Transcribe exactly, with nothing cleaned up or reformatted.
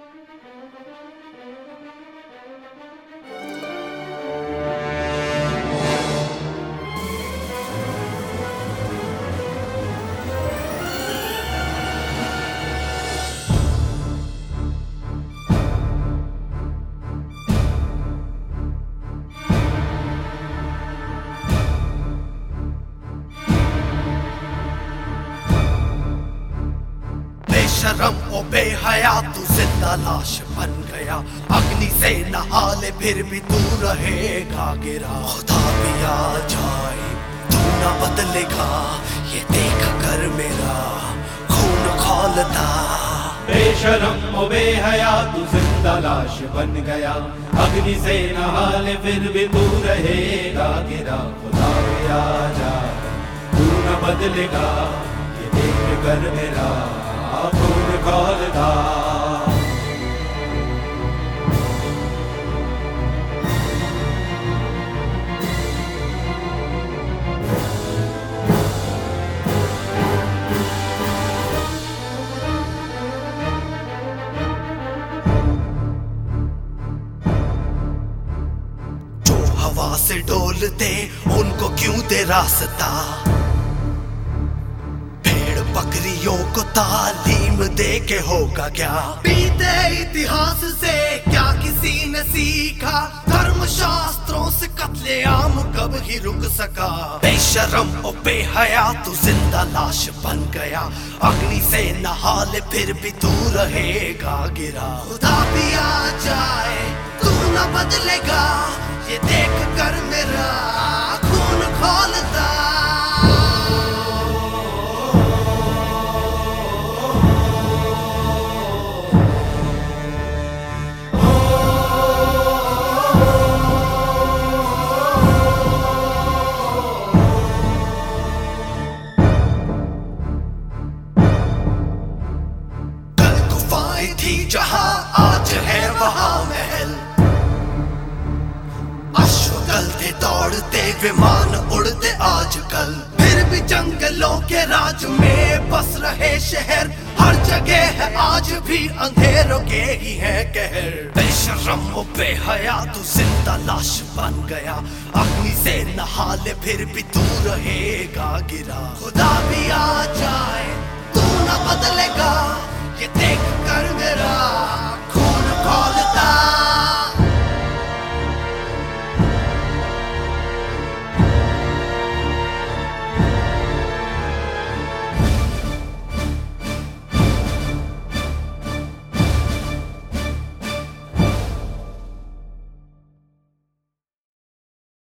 बेशरम ओ बेहया तू जिंदा लाश बन गया। अग्नि से नहा ले फिर भी तू रहेगा गिरा। खुदा भी आ जाए तू न बदलेगा, ये देख कर मेरा खून खौलता। बेशरम ओ बेहया तू जिंदा लाश बन गया। अग्नि से नहा ले फिर भी तू रहेगा गिरा। खुदा भी आ जाए तू न बदलेगा, ये देख कर मेरा खून खौलता। जो हवा से डोलते उनको क्यों दे रास्ता। बकरियों को तालीम दे के होगा क्या। बीते इतिहास से क्या किसी ने सीखा। धर्म शास्त्रों से कत्ले आम कब ही रुक सका। बेशरम ओ बेहया तू जिंदा लाश बन गया। अग्नि से नहा ले फिर भी तू रहेगा गिरा। खुदा भी आ जाए तू न बदलेगा, ये देख कर मेरा खून खौलता। थी जहां आज है वहां महल। अश्वदल थे दौड़ते विमान उड़ते आजकल। फिर भी जंगलों के राज में बस रहे शहर। हर जगह है आज भी अंधेरों के ही है कहर। बेशरम ओ बेहया तू जिंदा लाश बन गया। अग्नि से नहा ले फिर भी तू रहेगा गिरा। खुदा भी आ जाए तू न बदलेगा,